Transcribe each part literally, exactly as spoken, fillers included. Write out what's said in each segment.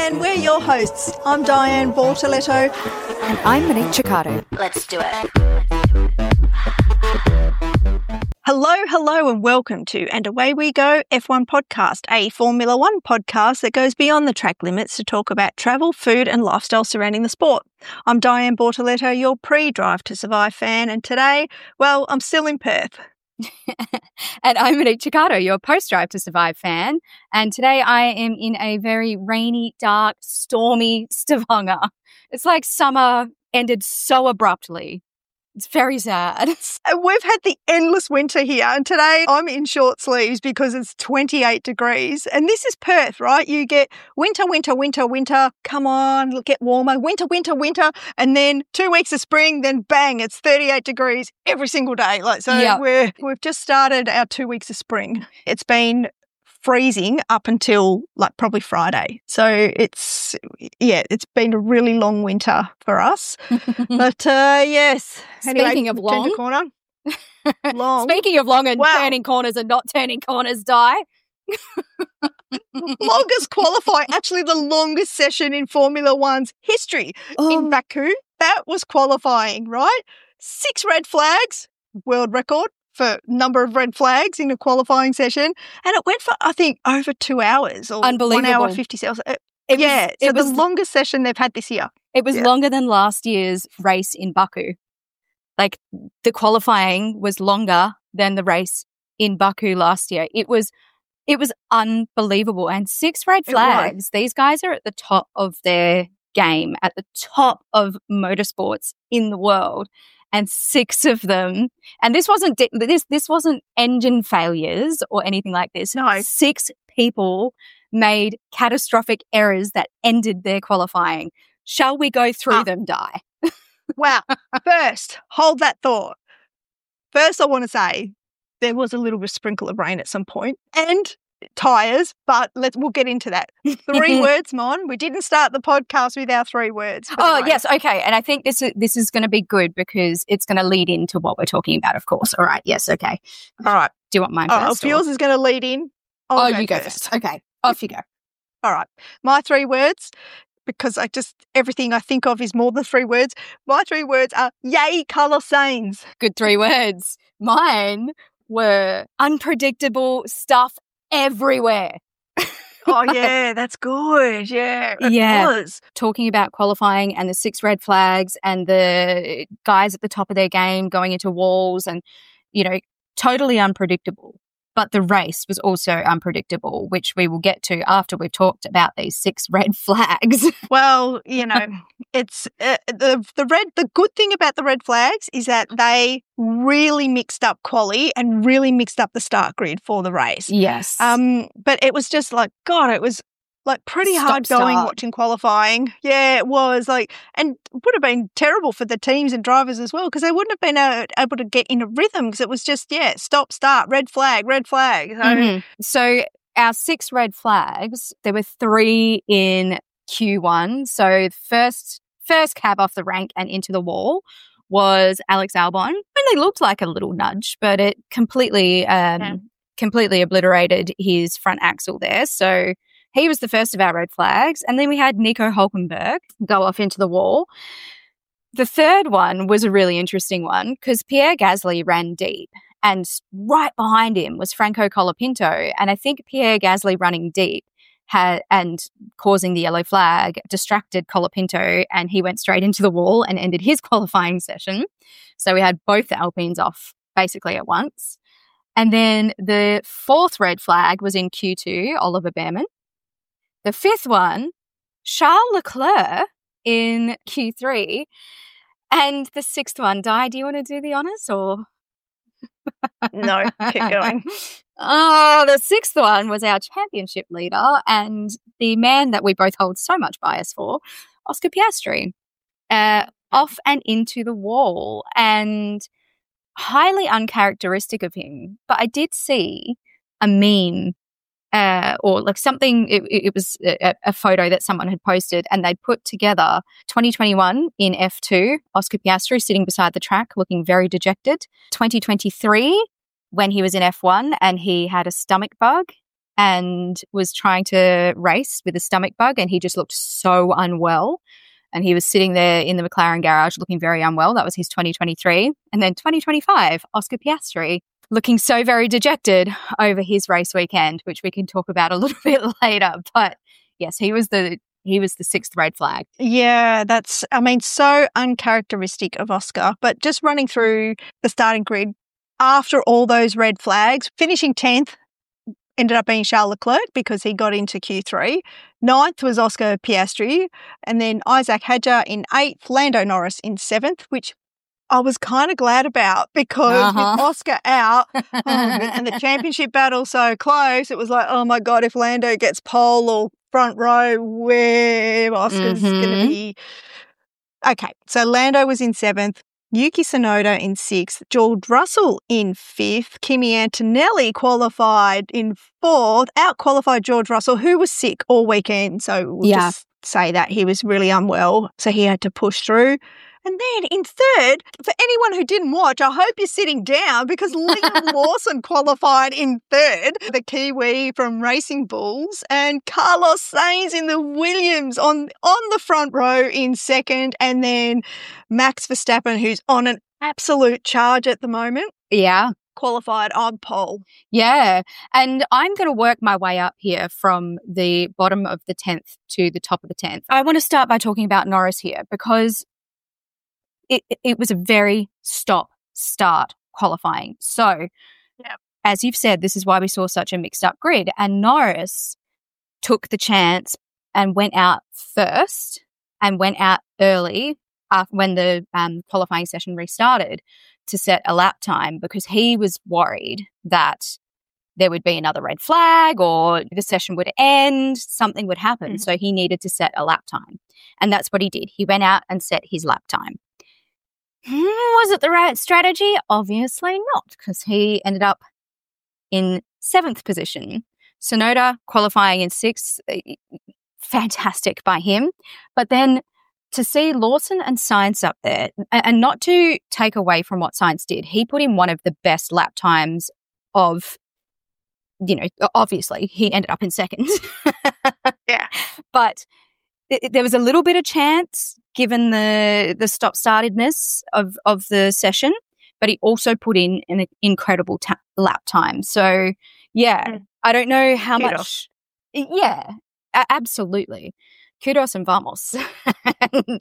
and we're your hosts. I'm Diane Bortoletto. And I'm Monique Ciccardo. Let's do it. Hello, hello, and welcome to And Away We Go F one Podcast, a Formula One podcast that goes beyond the track limits to talk about travel, food, and lifestyle surrounding the sport. I'm Diane Bortoletto, your pre-Drive to Survive fan, and today, well, I'm still in Perth. And I'm Monique Ciccardo, your post-Drive to Survive fan. And today I am in a very rainy, dark, stormy Stavanger. It's like summer ended so abruptly. It's very sad. And we've had the endless winter here, and today I'm in short sleeves because it's twenty-eight degrees. And this is Perth, right? You get winter, winter, winter, winter. Come on, get warmer. Winter, winter, winter. And then two weeks of spring, then bang, it's thirty-eight degrees every single day. Like so, Yep. we're we've just started our two weeks of spring. It's been freezing up until like probably Friday. So it's, yeah, it's been a really long winter for us. But uh, yes. Anyway, Speaking of change long. the corner. Long. Speaking of long and Wow. turning corners and not turning corners, Di. Longest qualifying, actually the longest session in Formula One's history in Baku. That was qualifying, right? Six red flags, world record for number of red flags in a qualifying session. And it went for, I think, over two hours or Unbelievable. one hour, fifty seconds. It yeah, was, so it the was, longest session they've had this year. It was Yeah. longer than last year's race in Baku. Like, the qualifying was longer than the race in Baku last year. It was it was unbelievable. And six red It was. flags. These guys are at the top of their game, at the top of motorsports in the world. And six of them, and this wasn't di- this this wasn't engine failures or anything like this. No. Six people made catastrophic errors that ended their qualifying. Shall we go through Ah. them, Di? Wow. First, hold that thought. First, I want to say there was a little bit of sprinkle of rain at some point and tyres, but let's we'll get into that. Three words, Mon. We didn't start the podcast with our three words. for the Oh, race. yes. Okay. And I think this is, this is going to be good because it's going to lead into what we're talking about, of course. All right. Yes. Okay. All right. Do you want mine Oh, first? if yours is going to lead in, I'll oh, go you go first. first. Okay. Off you go. All right. My three words, because I just, everything I think of is more than three words. My three words are yay colour stains. Good three words. Mine were unpredictable stuff everywhere. Oh, yeah, that's good. Yeah, it Yeah. was. Talking about qualifying and the six red flags and the guys at the top of their game going into walls and, you know, totally unpredictable. But the race was also unpredictable, which we will get to after we've talked about these six red flags. Well, you know, it's uh, the the red. The good thing about the red flags is that they really mixed up quali and really mixed up the start grid for the race. Yes. Um, but it was just like God. It was like pretty Stop, hard going start. watching qualifying. Yeah, it was like, and would have been terrible for the teams and drivers as well because they wouldn't have been a- able to get in a rhythm because it was just yeah, stop, start, red flag, red flag. So Mhm. So our six red flags, there were three in Q one. So first first cab off the rank and into the wall was Alex Albon. Only looked like a little nudge, but it completely um, Yeah. completely obliterated his front axle there. So he was the first of our red flags. And then we had Nico Hulkenberg go off into the wall. The third one was a really interesting one because Pierre Gasly ran deep. And right behind him was Franco Colapinto. And I think Pierre Gasly running deep had, and causing the yellow flag distracted Colapinto, and he went straight into the wall and ended his qualifying session. So we had both the Alpines off basically at once. And then the fourth red flag was in Q two, Oliver Behrman. The fifth one, Charles Leclerc in Q three. And the sixth one, Di, do you want to do the honours or... no, keep going. Oh, the sixth one was our championship leader and the man that we both hold so much bias for, Oscar Piastri, uh, off and into the wall, and highly uncharacteristic of him. But I did see a meme uh, or like something, it, it was a, a photo that someone had posted, and they'd put together twenty twenty-one in F two, Oscar Piastri sitting beside the track looking very dejected. twenty twenty-three, when he was in F one and he had a stomach bug and was trying to race with a stomach bug, and he just looked so unwell. And he was sitting there in the McLaren garage looking very unwell. That was his twenty twenty-three. And then twenty twenty-five, Oscar Piastri, looking so very dejected over his race weekend, which we can talk about a little bit later. But yes, he was the he was the sixth red flag. Yeah, that's, I mean, so uncharacteristic of Oscar. But just running through the starting grid, after all those red flags, finishing tenth, ended up being Charles Leclerc because he got into Q three. Ninth was Oscar Piastri, and then Isaac Hadjar in eighth, Lando Norris in seventh, which I was kind of glad about because Uh-huh. with Oscar out oh, and the championship battle so close, it was like, oh my God, if Lando gets pole or front row, where Oscar's Mhm. going to be. Okay, so Lando was in seventh. Yuki Tsunoda in sixth, George Russell in fifth, Kimi Antonelli qualified in fourth, out-qualified George Russell, who was sick all weekend. So we'll Yeah. just say that he was really unwell, so he had to push through. And then in third, for anyone who didn't watch, I hope you're sitting down because Liam Lawson qualified in third, the Kiwi from Racing Bulls, and Carlos Sainz in the Williams on, on the front row in second, and then Max Verstappen, who's on an absolute charge at the moment, Yeah. qualified on pole. Yeah. And I'm going to work my way up here from the bottom of the tenth to the top of the tenth. I want to start by talking about Norris here because it, it was a very stop-start qualifying. So, Yeah. as you've said, this is why we saw such a mixed-up grid. And Norris took the chance and went out first and went out early after, when the um, qualifying session restarted to set a lap time because he was worried that there would be another red flag or the session would end, something would happen. Mhm. So he needed to set a lap time. And that's what he did. He went out and set his lap time. Hmm, Was it the right strategy? Obviously not, because he ended up in seventh position. Tsunoda qualifying in sixth. eh, Fantastic by him. But then to see Lawson and Sainz up there, a- and not to take away from what Sainz did, he put in one of the best lap times of, you know, obviously he ended up in second. Yeah. But it, there was a little bit of chance given the the stop-startedness of, of the session, but he also put in an incredible ta- lap time. So, yeah, Mm. I don't know how Kudos. much. Yeah, a- absolutely. Kudos and vamos. And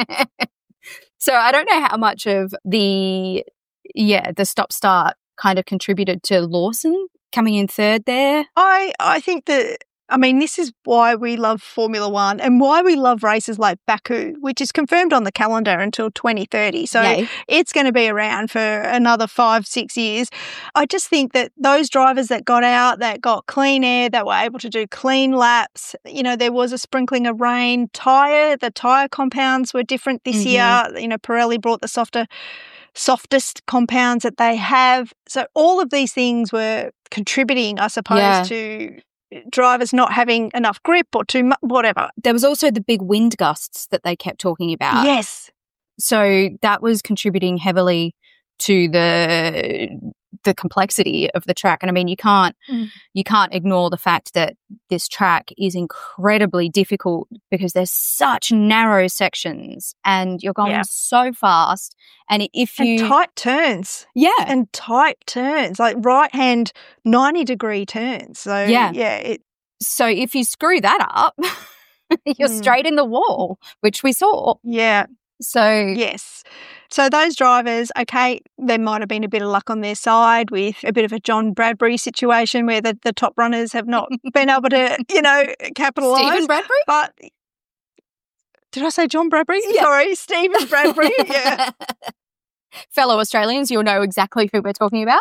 so I don't know how much of the, yeah, the stop-start kind of contributed to Lawson coming in third there. I I think that, I mean, this is why we love Formula One and why we love races like Baku, which is confirmed on the calendar until twenty thirty. So Yay. it's going to be around for another five, six years. I just think that those drivers that got out, that got clean air, that were able to do clean laps, you know, there was a sprinkling of rain. Tyre, the tyre compounds were different this Mhm. year. You know, Pirelli brought the softer softest compounds that they have. So all of these things were contributing, I suppose, Yeah. to drivers not having enough grip or too much, whatever. There was also the big wind gusts that they kept talking about. Yes. So that was contributing heavily to the the complexity of the track. And I mean, you can't Mm. you can't ignore the fact that this track is incredibly difficult because there's such narrow sections and you're going Yeah. so fast. And if you And tight turns. yeah, And tight turns, like right hand ninety degree turns. So Yeah. yeah, it, so if you screw that up, you're Mm. straight in the wall, which we saw. yeah, So yes. So those drivers, okay, there might have been a bit of luck on their side with a bit of a John Bradbury situation where the, the top runners have not been able to, you know, capitalise. Stephen Bradbury? But did I say John Bradbury? Yeah. Sorry, Stephen Bradbury. Yeah. Fellow Australians, you'll know exactly who we're talking about.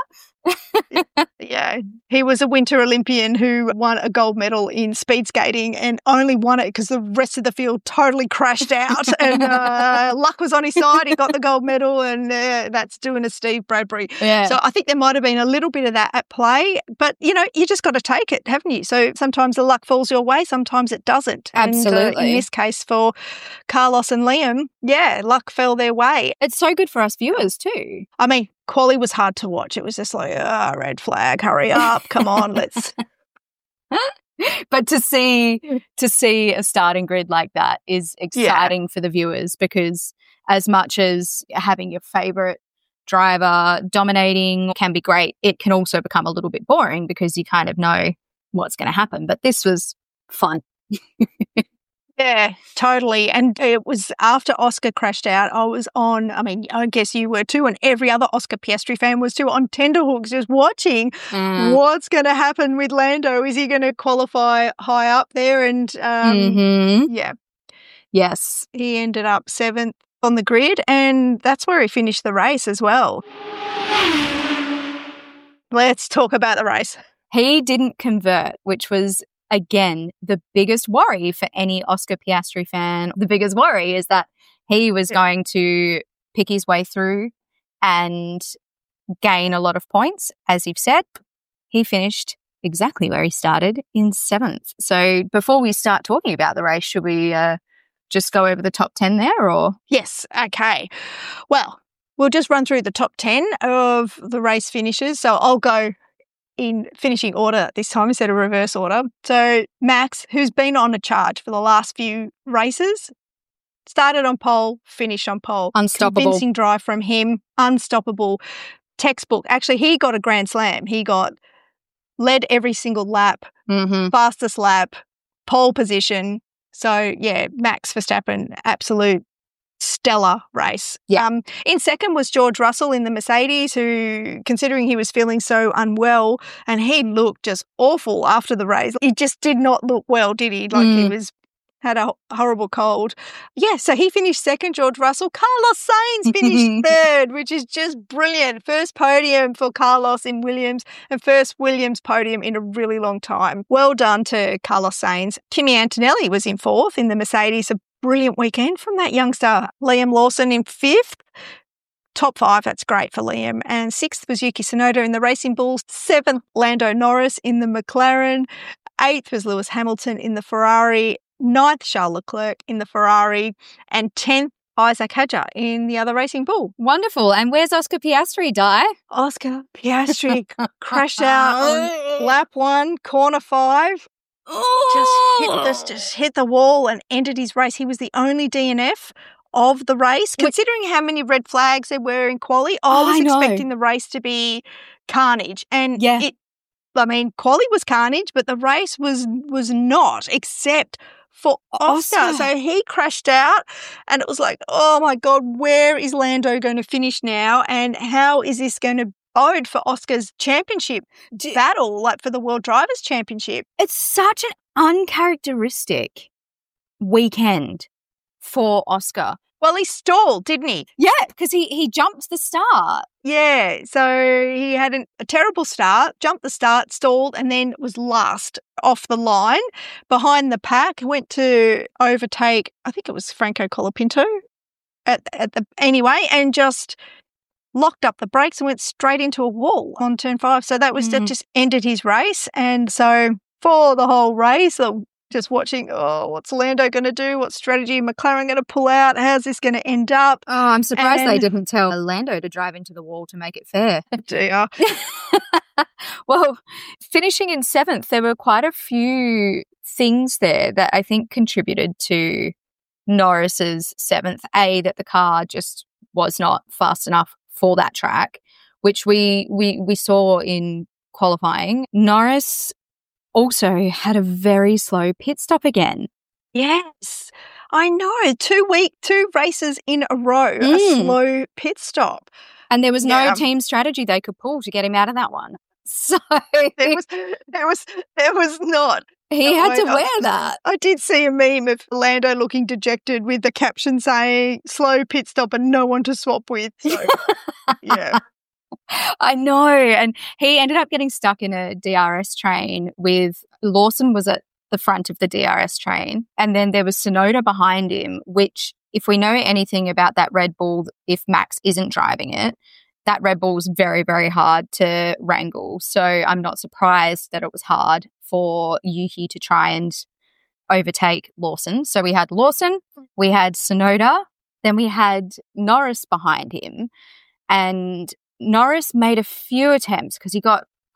Yeah, he was a Winter Olympian who won a gold medal in speed skating and only won it because the rest of the field totally crashed out and uh, luck was on his side. He got the gold medal and uh, that's doing a Steve Bradbury. Yeah. So I think there might have been a little bit of that at play, but, you know, you just got to take it, haven't you? So sometimes the luck falls your way, sometimes it doesn't. And, uh, Absolutely. in this case for Carlos and Liam, yeah, luck fell their way. It's so good for us viewers too. I mean, quali was hard to watch. It was just like, ah, red flag, hurry up, come on, let's but to see to see a starting grid like that is exciting yeah. for the viewers, because as much as having your favourite driver dominating can be great, it can also become a little bit boring because you kind of know what's going to happen. But this was fun. Yeah, totally. And it was after Oscar crashed out, I was on, I mean, I guess you were too, and every other Oscar Piastri fan was too, on tenterhooks just watching mm. what's going to happen with Lando. Is he going to qualify high up there? And um, mm-hmm. yeah. Yes. He ended up seventh on the grid, and that's where he finished the race as well. Let's talk about the race. He didn't convert, which was, again, the biggest worry for any Oscar Piastri fan. The biggest worry is that he was yeah. going to pick his way through and gain a lot of points. As you've said, he finished exactly where he started, in seventh. So before we start talking about the race, should we uh, just go over the top ten there, or? Yes, okay. Well, we'll just run through the top ten of the race finishes. So I'll go in finishing order this time instead of reverse order. So Max, who's been on a charge for the last few races, started on pole, finished on pole. Unstoppable. Convincing drive from him. Unstoppable. Textbook. Actually, he got a grand slam. He got led every single lap, mm-hmm. fastest lap, pole position. So, yeah, Max Verstappen, absolute stellar race. Yeah. Um, in second was George Russell in the Mercedes, who, considering he was feeling so unwell, and he looked just awful after the race. He just did not look well, did he? Like mm. he was had a horrible cold. Yeah, so he finished second, George Russell. Carlos Sainz finished third, which is just brilliant. First podium for Carlos in Williams, and first Williams podium in a really long time. Well done to Carlos Sainz. Kimi Antonelli was in fourth in the Mercedes. A brilliant weekend from that youngster. Liam Lawson in fifth. Top five, that's great for Liam. And sixth was Yuki Tsunoda in the Racing Bulls. Seventh, Lando Norris in the McLaren. Eighth was Lewis Hamilton in the Ferrari. Ninth, Charles Leclerc in the Ferrari. And tenth, Isaac Hadjar in the other Racing Bull. Wonderful. And where's Oscar Piastri, Di? Oscar Piastri crashed out on lap one, corner five. Just hit this, just hit the wall and ended his race. He was the only D N F of the race. Considering how many red flags there were in quali, I was I expecting the race to be carnage. And yeah. it, I mean, quali was carnage, but the race was was not, except for Oscar. Oscar. So he crashed out, and it was like, oh my God, where is Lando going to finish now? And how is this going to bode for Oscar's championship Do, battle, like for the World Drivers' Championship? It's such an uncharacteristic weekend for Oscar. Well, he stalled, didn't he? Yeah, because he, he jumped the start. Yeah, so he had an, a terrible start, jumped the start, stalled, and then was last off the line behind the pack. Went to overtake, I think it was Franco Colapinto at, at the anyway, and just locked up the brakes and went straight into a wall on turn five. So that was mm. that just ended his race. And so for the whole race, just watching, oh, what's Lando going to do? What strategy McLaren going to pull out? How's this going to end up? Oh, I'm surprised and, they didn't tell Lando to drive into the wall to make it fair. Dear. Well, finishing in seventh, there were quite a few things there that I think contributed to Norris's seventh. A, that the car just was not fast enough for that track, which we we we saw in qualifying. Norris also had a very slow pit stop again. Yes, I know. Two week, two races in a row, mm. a slow pit stop. And there was yeah. no team strategy they could pull to get him out of that one. So there was, there was, there was not. He no, had to I, wear I, that. I did see a meme of Lando looking dejected with the caption saying "slow pit stop" and no one to swap with. So, yeah. I know. And he ended up getting stuck in a D R S train with Lawson was at the front of the D R S train. And then there was Tsunoda behind him, which if we know anything about that Red Bull, if Max isn't driving it, that Red Bull was very, very hard to wrangle. So I'm not surprised that it was hard for Yuki to try and overtake Lawson. So we had Lawson, we had Tsunoda, then we had Norris behind him. And Norris made a few attempts because he got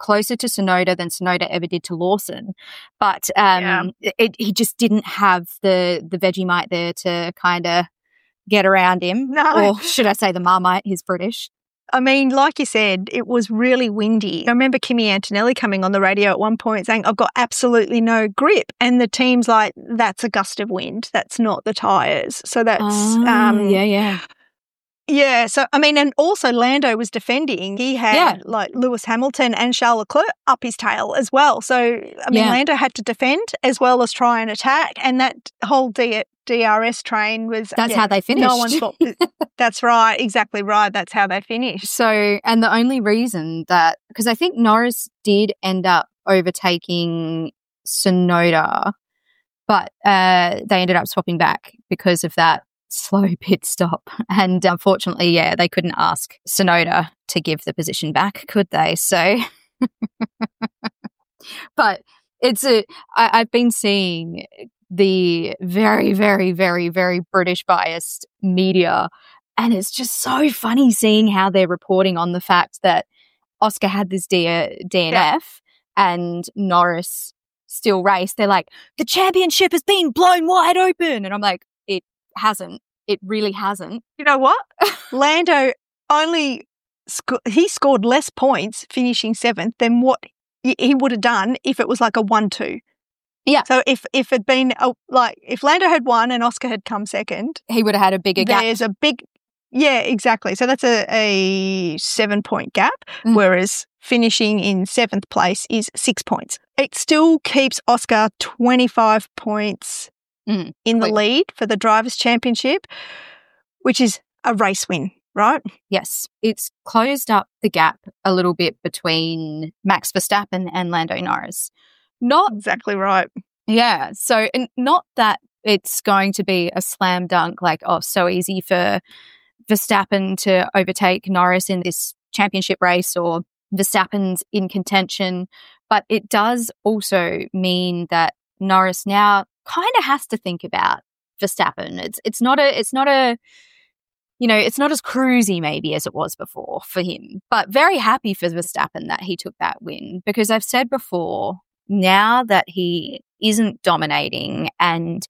closer to Sonoda than Sonoda ever did to Lawson. But um, yeah. it, he just didn't have the, the Vegemite there to kind of get around him. No. Or should I say the Marmite, he's British. I mean, like you said, it was really windy. I remember Kimi Antonelli coming on the radio at one point saying, I've got absolutely no grip. And the team's like, that's a gust of wind. That's not the tyres. So that's... Oh, um, yeah, yeah. Yeah, so, I mean, and also Lando was defending. He had, yeah. like, Lewis Hamilton and Charles Leclerc up his tail as well. So, I mean, yeah. Lando had to defend as well as try and attack. And that whole D- DRS train was... That's yeah, how they finished. No one's fault. That's right, exactly right. That's how they finished. So, and the only reason that... Because I think Norris did end up overtaking Sonoda, but uh, they ended up swapping back because of that slow pit stop. And unfortunately, yeah, they couldn't ask Sonoda to give the position back, could they? So, but it's a, I, I've been seeing the very, very, very, very British biased media, and it's just so funny seeing how they're reporting on the fact that Oscar had this D- DNF yeah. and Norris still raced. They're like, the championship has been blown wide open. And I'm like, it hasn't. It really hasn't. You know what? Lando only, sc- he scored less points finishing seventh than what he would have done if it was like a one two. Yeah. So if, if it'd been, a, like, if Lando had won and Oscar had come second. He would have had a bigger gap. There's a big, yeah, exactly. So that's a, a seven-point gap, mm. whereas finishing in seventh place is six points. It still keeps Oscar twenty-five points Mm, in the lead for the Drivers' Championship, which is a race win, right? Yes. It's closed up the gap a little bit between Max Verstappen and Lando Norris. Not exactly right. Yeah. So and not that it's going to be a slam dunk, like, oh, so easy for Verstappen to overtake Norris in this championship race or Verstappen's in contention, but it does also mean that Norris now kind of has to think about Verstappen. It's it's not a it's not a you know it's not as cruisy maybe as it was before for him, but very happy for Verstappen that he took that win, because I've said before, now that he isn't dominating and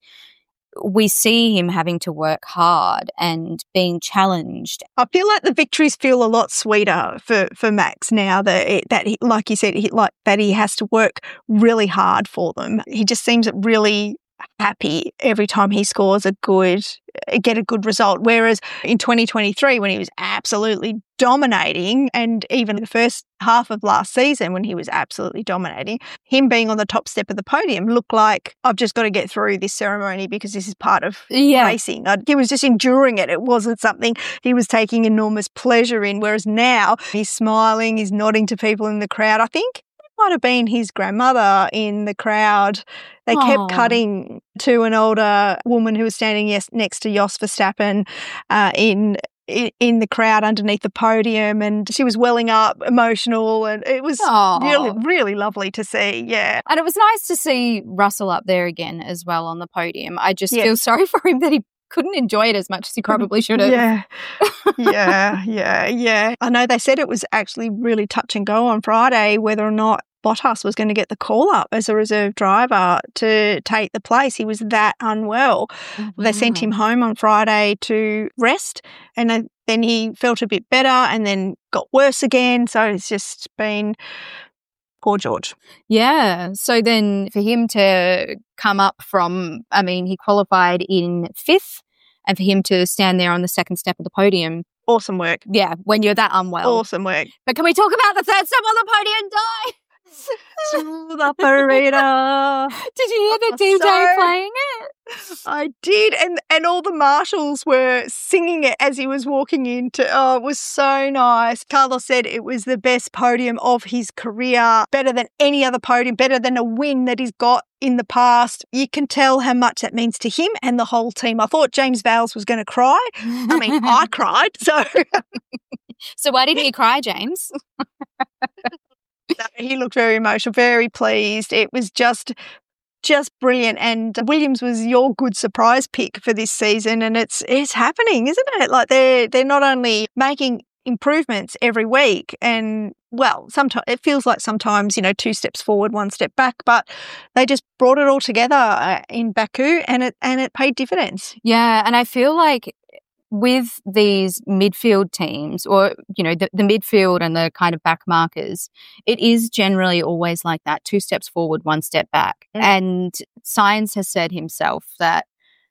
we see him having to work hard and being challenged. I feel like the victories feel a lot sweeter for, for Max now that it, that he, like you said, he, like that he has to work really hard for them. He just seems really happy every time he scores a good, get a good result. Whereas in twenty twenty-three, when he was absolutely dominating, and even the first half of last season when he was absolutely dominating, him being on the top step of the podium looked like, I've just got to get through this ceremony because this is part of yeah. racing. He was just enduring it. It wasn't something he was taking enormous pleasure in. Whereas now he's smiling, he's nodding to people in the crowd. I think might have been his grandmother in the crowd. They Aww. kept cutting to an older woman who was standing yes, next to Jos Verstappen uh, in, in in the crowd underneath the podium, and she was welling up, emotional, and it was Aww. really, really lovely to see, yeah. And it was nice to see Russell up there again as well on the podium. I just yes. feel sorry for him that he couldn't enjoy it as much as he probably should have. Yeah, yeah, yeah, yeah. I know they said it was actually really touch and go on Friday whether or not Bottas was going to get the call-up as a reserve driver to take the place. He was that unwell. Oh, wow. They sent him home on Friday to rest, and then he felt a bit better and then got worse again. So it's just been poor George. Yeah. So then for him to come up from, I mean, he qualified in fifth, and for him to stand there on the second step of the podium. Awesome work. Yeah, when you're that unwell. Awesome work. But can we talk about the third step on the podium, Di? Smooth operator. Did you hear the D J so, playing it? I did, and and all the marshals were singing it as he was walking into. Oh, it was so nice. Carlos said it was the best podium of his career, better than any other podium, better than a win that he's got in the past. You can tell how much that means to him and the whole team. I thought James Vales was going to cry. I mean, I cried. So, so why didn't you cry, James? No, he looked very emotional, very pleased. It was just just brilliant. And Williams was your good surprise pick for this season, and it's it's happening, isn't it? Like they're they're not only making improvements every week and well, sometimes it feels like sometimes, you know, two steps forward, one step back, but they just brought it all together uh, in Baku and it and it paid dividends. Yeah, and I feel like with these midfield teams or, you know, the, the midfield and the kind of back markers, it is generally always like that, two steps forward, one step back. Mm. And Sainz has said himself that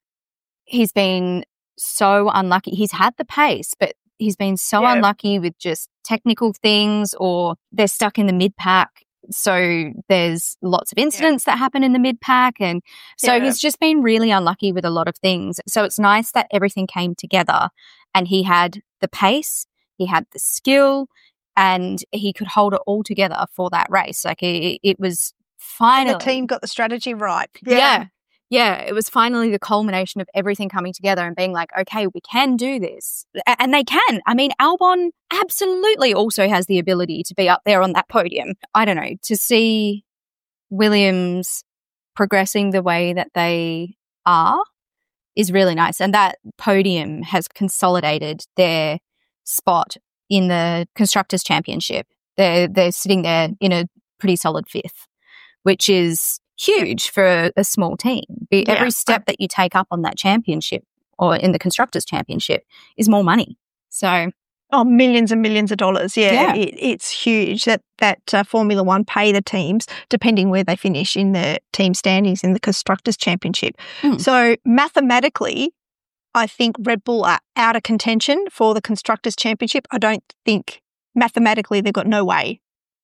he's been so unlucky. He's had the pace, but he's been so yeah. unlucky with just technical things, or they're stuck in the mid-pack. So there's lots of incidents yeah. that happen in the mid-pack. And so yeah. he's just been really unlucky with a lot of things. So it's nice that everything came together and he had the pace, he had the skill, and he could hold it all together for that race. Like it, it was finally... And the team got the strategy right. Yeah. yeah. Yeah, it was finally the culmination of everything coming together and being like, okay, we can do this. And they can. I mean, Albon absolutely also has the ability to be up there on that podium. I don't know, to see Williams progressing the way that they are is really nice. And that podium has consolidated their spot in the Constructors' Championship. They're, they're sitting there in a pretty solid fifth, which is huge for a, a small team. Yeah. Every step that you take up on that championship or in the Constructors' Championship is more money. So, oh, millions and millions of dollars. Yeah, yeah. It, it's huge that that uh, Formula One pay the teams depending where they finish in the team standings in the Constructors' Championship. Mm. So mathematically, I think Red Bull are out of contention for the Constructors' Championship. I don't think mathematically they've got no way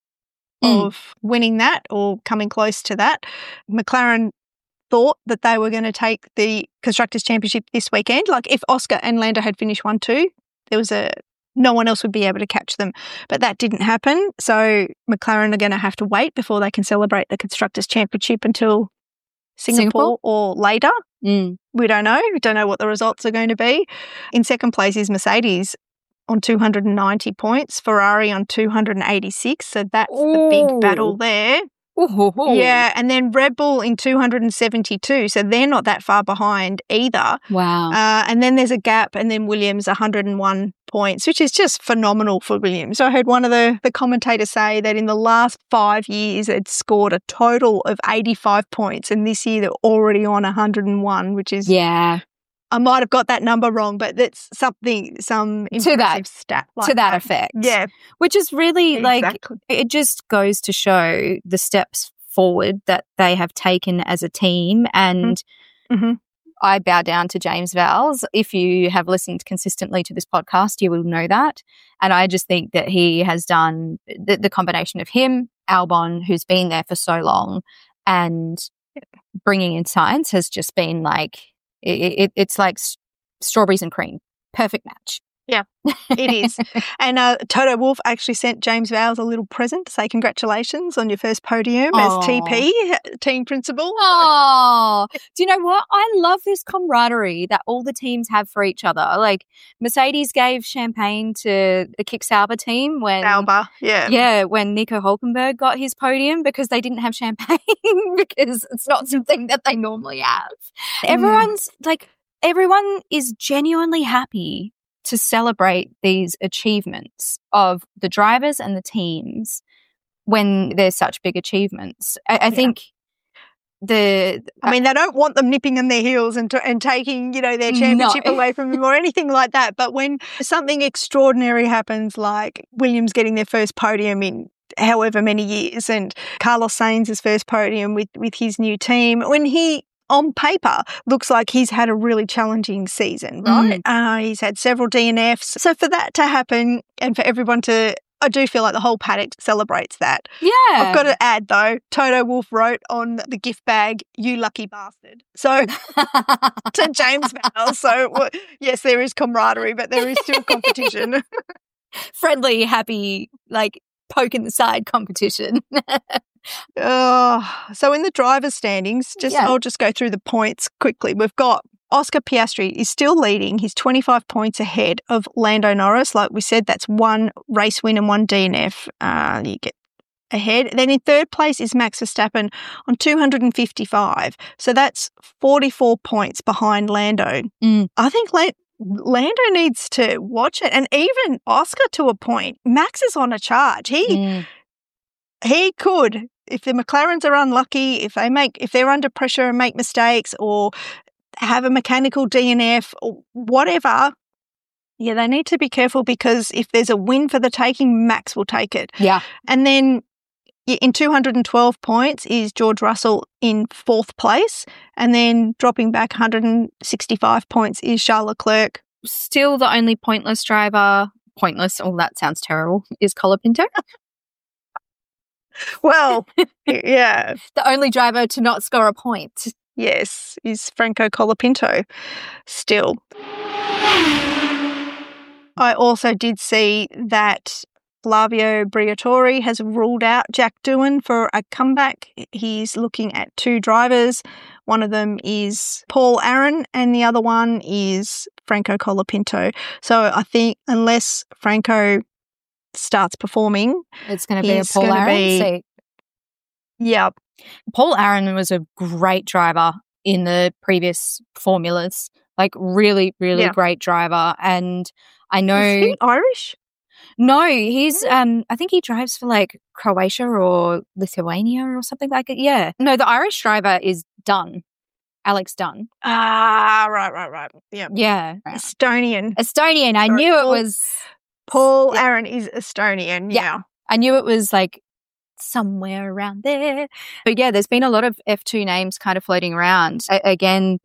Mm. of winning that or coming close to that. McLaren thought that they were going to take the Constructors' Championship this weekend. Like if Oscar and Lando had finished one two, there was a no one else would be able to catch them. But that didn't happen. So McLaren are going to have to wait before they can celebrate the Constructors' Championship until Singapore, Singapore? or later. Mm. We don't know. We don't know what the results are going to be. In second place is Mercedes on two hundred ninety points, Ferrari on two hundred eighty-six. So that's Ooh. the big battle there. Ooh. Yeah, and then Red Bull in two hundred seventy-two. So they're not that far behind either. Wow. Uh, and then there's a gap, and then Williams one hundred one points, which is just phenomenal for Williams. So I heard one of the, the commentators say that in the last five years, they'd scored a total of eighty-five points, and this year they're already on one hundred one, which is... Yeah. I might have got that number wrong, but that's something, some impressive to that, stat. Like to that, that effect. Yeah. Which is really exactly. like, it just goes to show the steps forward that they have taken as a team. And mm-hmm. I bow down to James Vowles. If you have listened consistently to this podcast, you will know that. And I just think that he has done the, the combination of him, Albon, who's been there for so long, and bringing in Sainz has just been like, It, it, it's like s- strawberries and cream. Perfect match. Yeah, it is. And uh, Toto Wolff actually sent James Vowles a little present to say congratulations on your first podium Aww. as T P, team principal. Oh, do you know what? I love this camaraderie that all the teams have for each other. Like Mercedes gave champagne to the Kick Sauber team when Sauber, yeah, yeah, when Nico Hülkenberg got his podium because they didn't have champagne because it's not something that they normally have. Mm. Everyone's like, everyone is genuinely happy to celebrate these achievements of the drivers and the teams when there's such big achievements. I, I yeah. think the... I mean, they don't want them nipping on their heels and, to, and taking, you know, their championship no. away from them or anything like that. But when something extraordinary happens, like Williams getting their first podium in however many years and Carlos Sainz's first podium with, with his new team, when he... on paper, looks like he's had a really challenging season, right? Mm. Uh, he's had several D N Fs. So for that to happen and for everyone to, I do feel like the whole paddock celebrates that. Yeah. I've got to add, though, Toto Wolff wrote on the gift bag, "You lucky bastard." So to James Vowles. So, well, yes, there is camaraderie, but there is still competition. Friendly, happy, like, poke in the side competition. Uh, so in the driver's standings, just yeah. I'll just go through the points quickly. We've got Oscar Piastri is still leading. He's twenty-five points ahead of Lando Norris. Like we said, that's one race win and one D N F. Uh, you get ahead. Then in third place is Max Verstappen on two hundred fifty-five. So that's forty-four points behind Lando. Mm. I think La- Lando needs to watch it, and even Oscar to a point. Max is on a charge. He Mm. he could, if the McLarens are unlucky, if they make if they're under pressure and make mistakes, or have a mechanical D N F or whatever. Yeah, they need to be careful, because if there's a win for the taking, Max will take it. Yeah. And then in two hundred twelve points is George Russell in fourth place, and then dropping back one hundred sixty-five points is Charles Leclerc. Still the only pointless driver, pointless, oh, that sounds terrible, is Colapinto. Well, yeah. The only driver to not score a point. Yes, is Franco Colapinto still. I also did see that Flavio Briatore has ruled out Jack Doohan for a comeback. He's looking at two drivers. One of them is Paul Aaron and the other one is Franco Colapinto. So I think unless Franco starts performing, it's going to be a he's Paul gonna Aaron be- seat. Yeah, Paul Aaron was a great driver in the previous formulas, like really, really Yeah. great driver. And I know, is he Irish? no, he's, um, I think he drives for like Croatia or Lithuania or something like it. Yeah. No, the Irish driver is Dunn, Alex Dunn. Ah, right, right, right. Yeah. Yeah. Estonian. Estonian. I Sorry, knew it Paul- was, Paul Yeah. Aaron is Estonian. Yeah. Yeah. I knew it was like somewhere around there. But yeah, there's been a lot of F two names kind of floating around. A- again,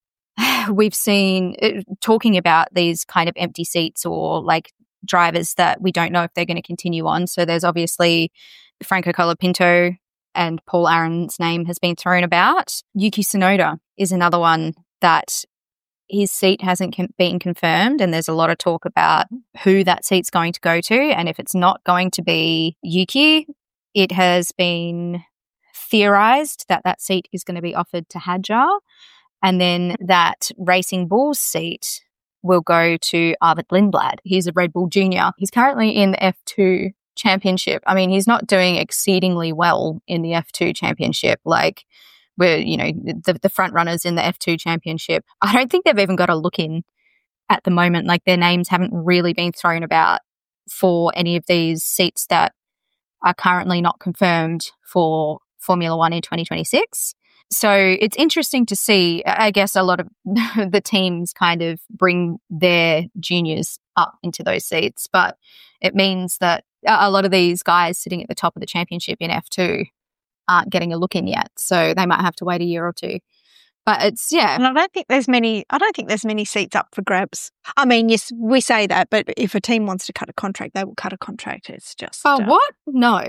we've seen uh, talking about these kind of empty seats or like drivers that we don't know if they're going to continue on. So there's obviously Franco Colapinto, and Paul Aaron's name has been thrown about. Yuki Tsunoda is another one that his seat hasn't com- been confirmed, and there's a lot of talk about who that seat's going to go to. And if it's not going to be Yuki, it has been theorized that that seat is going to be offered to Hadjar, and then that Racing Bull's seat will go to Arvid Lindblad. He's a Red Bull junior. He's currently in the F two championship. I mean, he's not doing exceedingly well in the F two championship. Like, we're, you know, the, the front runners in the F two championship, I don't think they've even got a look in at the moment. Like, their names haven't really been thrown about for any of these seats that are currently not confirmed for Formula One in twenty twenty-six. So it's interesting to see. I guess a lot of the teams kind of bring their juniors up into those seats, but it means that a lot of these guys sitting at the top of the championship in F two aren't getting a look in yet. So they might have to wait a year or two. But it's, yeah. And I don't think there's many. I don't think there's many seats up for grabs. I mean, yes, we say that, but if a team wants to cut a contract, they will cut a contract. It's just. Oh, uh, what? No.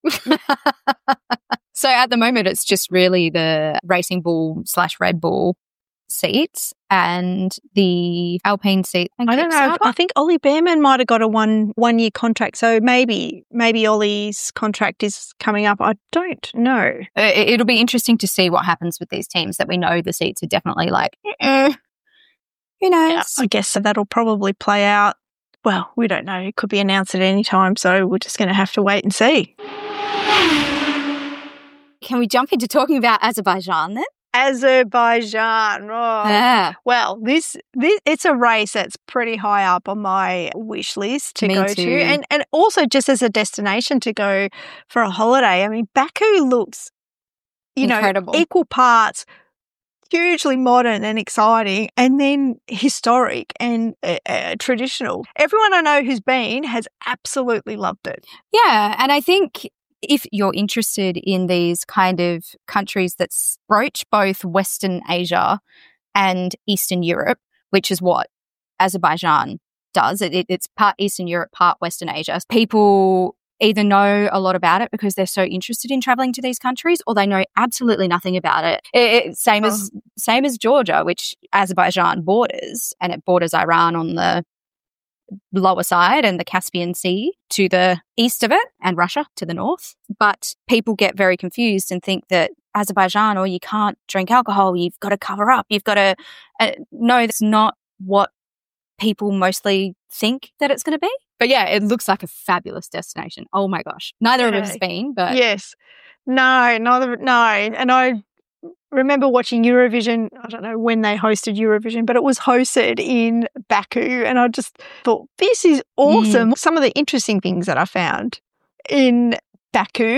So at the moment, it's just really the Racing Bull slash Red Bull seats and the Alpine seat. and I don't know. Kickstarter. I think Ollie Behrman might have got a one one year contract, so maybe maybe Ollie's contract is coming up. I don't know. Uh, it- It'll be interesting to see what happens with these teams that we know the seats are definitely like, eh, who knows? I guess that'll probably play out. Well, we don't know. It could be announced at any time, so we're just going to have to wait and see. Can we jump into talking about Azerbaijan then? Azerbaijan. Oh. Yeah. Well, this, this it's a race that's pretty high up on my wish list to Me go too. to, and and also just as a destination to go for a holiday. I mean, Baku looks, you Incredible. know, equal parts hugely modern and exciting, and then historic and uh, uh, traditional. Everyone I know who's been has absolutely loved it. Yeah. And I think if you're interested in these kind of countries that s- broach both Western Asia and Eastern Europe, which is what Azerbaijan does, it, it, it's part Eastern Europe, part Western Asia. People either know a lot about it because they're so interested in traveling to these countries, or they know absolutely nothing about it. It- it- same as same as Georgia, which Azerbaijan borders, and it borders Iran on the lower side and the Caspian Sea to the east of it, and Russia to the north. But people get very confused and think that Azerbaijan, or you can't drink alcohol, you've got to cover up, you've got to. Uh, no, that's not what people mostly think that it's going to be. But yeah, it looks like a fabulous destination. Oh my gosh. Neither of us Yeah. have been, but Yes. No, neither. No, and I remember watching Eurovision. I don't know when they hosted Eurovision, but it was hosted in Baku. And I just thought, this is awesome. Mm. Some of the interesting things that I found in Baku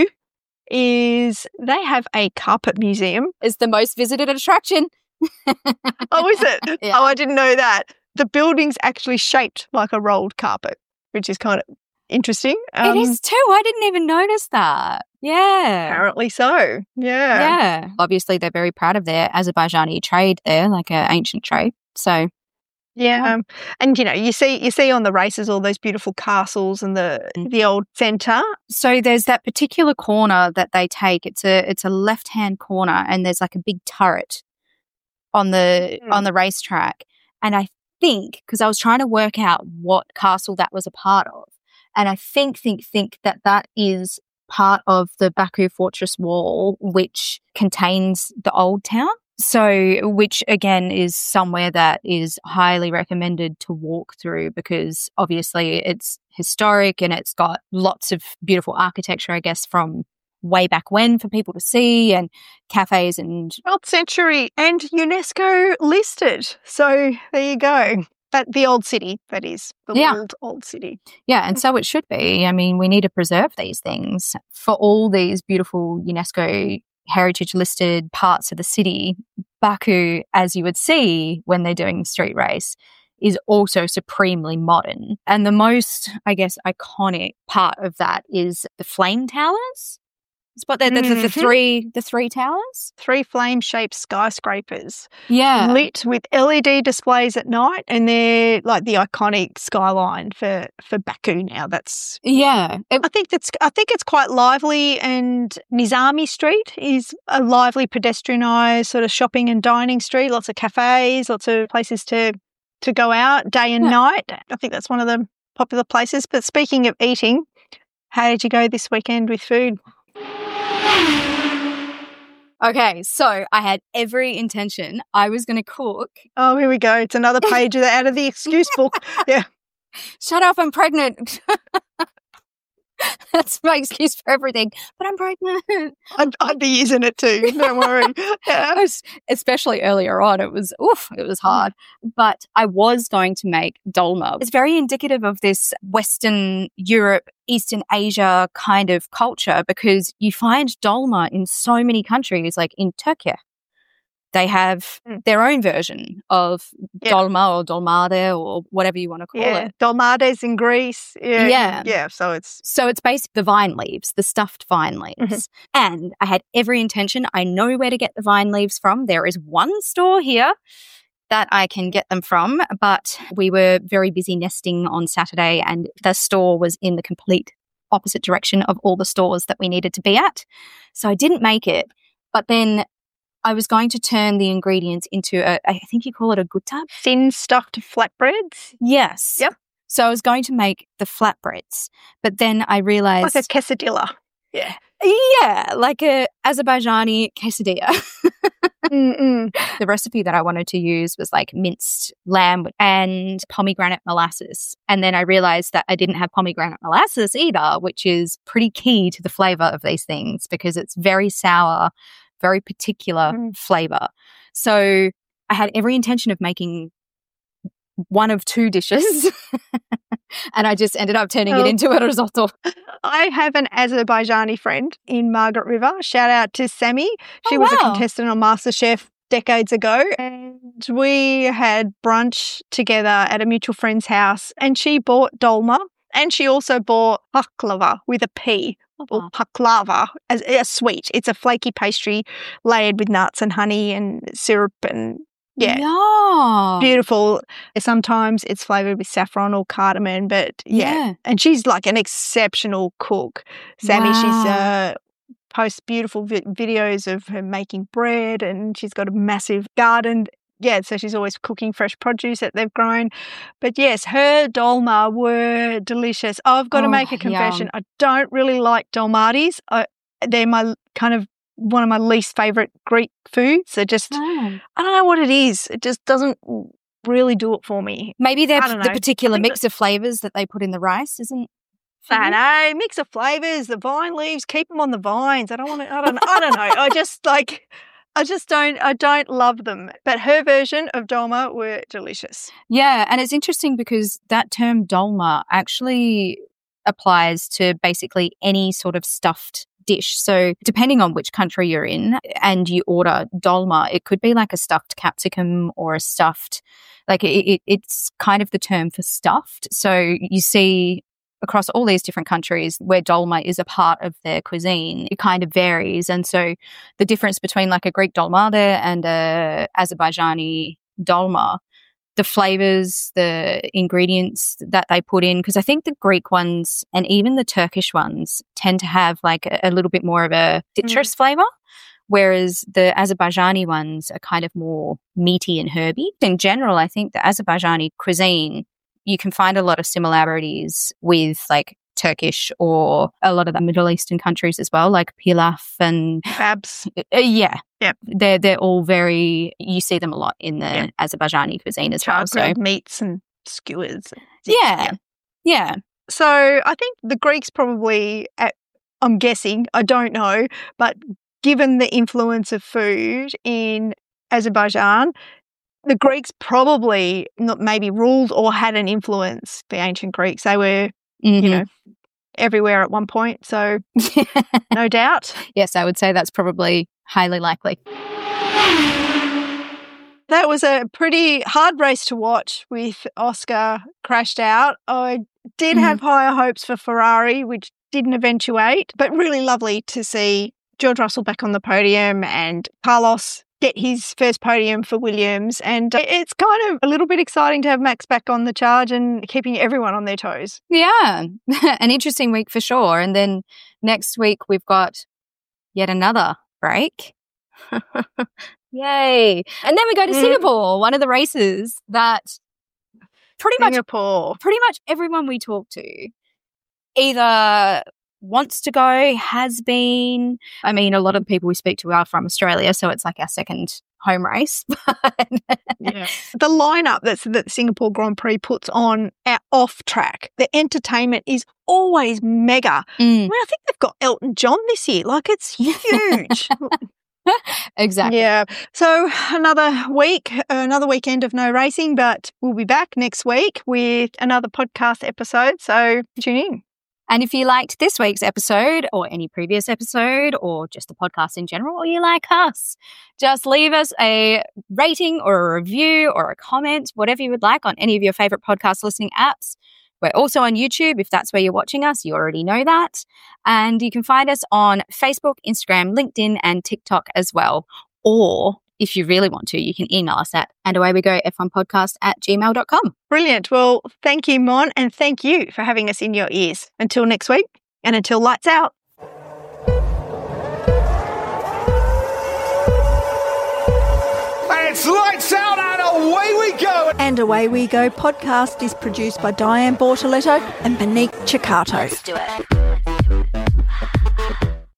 is they have a carpet museum. It's the most visited attraction. Oh, is it? Yeah. Oh, I didn't know that. The building's actually shaped like a rolled carpet, which is kind of interesting. Um, it is too. I didn't even notice that. Yeah. Apparently so. Yeah. Yeah. Obviously, they're very proud of their Azerbaijani trade there, like an ancient trade. So, yeah. Um, and, you know, you see you see on the races all those beautiful castles and the mm. the old centre. So there's that particular corner that they take. It's a it's a left-hand corner and there's like a big turret on the mm. on the racetrack. And I think, because I was trying to work out what castle that was a part of, and I think, think, think that that is part of the Baku Fortress Wall, which contains the old town. So, which again is somewhere that is highly recommended to walk through because obviously it's historic and it's got lots of beautiful architecture, I guess, from way back when for people to see, and cafes and twelfth century and UNESCO listed. So there you go. That the old city, that is the yeah. old old city. Yeah, and so it should be. I mean, we need to preserve these things for all these beautiful UNESCO heritage listed parts of the city. Baku, as you would see when they're doing street race, is also supremely modern. And the most, I guess, iconic part of that is the flame towers. But the, the, mm-hmm. the, the three the three towers? Three flame-shaped skyscrapers. Yeah. Lit with L E D displays at night, and they're like the iconic skyline for, for Baku now. That's Yeah. It, I think that's I think it's quite lively, and Nizami Street is a lively pedestrianised sort of shopping and dining street, lots of cafes, lots of places to to go out day and yeah. night. I think that's one of the popular places. But speaking of eating, how did you go this weekend with food? Okay, so I had every intention I was going to cook. Oh, here we go. It's another page out of the excuse book. Yeah. Shut up, I'm pregnant. That's my excuse for everything. But I'm pregnant. I'd, I'd be using it too. Don't worry. Yeah. Especially earlier on, it was, oof, it was hard. But I was going to make dolma. It's very indicative of this Western Europe, Eastern Asia kind of culture because you find dolma in so many countries, like in Turkey. They have mm. their own version of yeah. dolma or dolmade or whatever you want to call yeah. it. Dolmades in Greece. Yeah. yeah. Yeah. So it's so it's basically the vine leaves, the stuffed vine leaves. Mm-hmm. And I had every intention. I know where to get the vine leaves from. There is one store here that I can get them from, but we were very busy nesting on Saturday and the store was in the complete opposite direction of all the stores that we needed to be at. So I didn't make it. But then I was going to turn the ingredients into, a, I think you call it a gutta. Thin stuffed flatbreads? Yes. Yep. So I was going to make the flatbreads, but then I realised... Like a quesadilla. Yeah. Yeah, like a Azerbaijani quesadilla. The recipe that I wanted to use was like minced lamb and pomegranate molasses. And then I realised that I didn't have pomegranate molasses either, which is pretty key to the flavour of these things because it's very sour, very particular mm. flavour. So I had every intention of making one of two dishes and I just ended up turning oh. it into a risotto. I have an Azerbaijani friend in Margaret River. Shout out to Sammy. She oh, was wow. a contestant on MasterChef decades ago. And we had brunch together at a mutual friend's house and she bought dolma and she also bought baklava with a P. Or baklava, as a sweet. It's a flaky pastry layered with nuts and honey and syrup and yeah, yeah. beautiful. Sometimes it's flavoured with saffron or cardamom, but yeah. yeah. And she's like an exceptional cook. Sammy, wow. she's uh, posts beautiful vi- videos of her making bread and she's got a massive garden. Yeah, so she's always cooking fresh produce that they've grown. But yes, her dolma were delicious. Oh, I've got oh, to make a confession. Yum. I don't really like dolmades. I, they're my kind of one of my least favourite Greek foods. They're just, oh. I don't know what it is. It just doesn't really do it for me. Maybe they're the particular mix of flavours that they put in the rice, isn't I know, mix of flavours, the vine leaves, keep them on the vines. I don't want to, I don't, I don't know. I just like... I just don't, I don't love them. But her version of dolma were delicious. Yeah, and it's interesting because that term dolma actually applies to basically any sort of stuffed dish. So depending on which country you're in and you order dolma, it could be like a stuffed capsicum or a stuffed, like it, it, it's kind of the term for stuffed. So you see across all these different countries where dolma is a part of their cuisine, it kind of varies. And so the difference between like a Greek dolmade and a Azerbaijani dolma, the flavors, the ingredients that they put in, because I think the Greek ones and even the Turkish ones tend to have like a, a little bit more of a citrus mm. flavor, whereas the Azerbaijani ones are kind of more meaty and herby. In general, I think the Azerbaijani cuisine, you can find a lot of similarities with like Turkish or a lot of the Middle Eastern countries as well, like pilaf and kebabs. Uh, yeah, yeah, they're they're all very. You see them a lot in the yep. Azerbaijani cuisine as Charred well. So meats and skewers. Yeah, yeah, yeah. So I think the Greeks probably, at, I'm guessing, I don't know, but given the influence of food in Azerbaijan, the Greeks probably not maybe ruled or had an influence. The ancient Greeks, they were, mm-hmm. you know, everywhere at one point. So no doubt. Yes, I would say that's probably highly likely. That was a pretty hard race to watch with Oscar crashed out. I did mm-hmm. have higher hopes for Ferrari, which didn't eventuate, but really lovely to see George Russell back on the podium and Carlos get his first podium for Williams. And it's kind of a little bit exciting to have Max back on the charge and keeping everyone on their toes. Yeah, an interesting week for sure. And then next week we've got yet another break. Yay. And then we go to mm. Singapore, one of the races that pretty Singapore. much pretty much everyone we talk to either wants to go, has been. I mean, a lot of the people we speak to are from Australia, so it's like our second home race. Yeah. The lineup that's, that the Singapore Grand Prix puts on our off track, the entertainment is always mega. Mm. I mean, I think they've got Elton John this year. Like, it's huge. Exactly. Yeah. So another week, another weekend of no racing, but we'll be back next week with another podcast episode. So tune in. And if you liked this week's episode or any previous episode or just the podcast in general, or you like us, just leave us a rating or a review or a comment, whatever you would like on any of your favorite podcast listening apps. We're also on YouTube. If that's where you're watching us, you already know that. And you can find us on Facebook, Instagram, LinkedIn, and TikTok as well. Or if you really want to, you can email us at and away we go F one podcast at gmail dot com. Brilliant. Well, thank you, Mon, and thank you for having us in your ears. Until next week, and until lights out. It's lights out and away we go. And Away We Go podcast is produced by Diane Bortoletto and Monique Ciccato. Let's do it.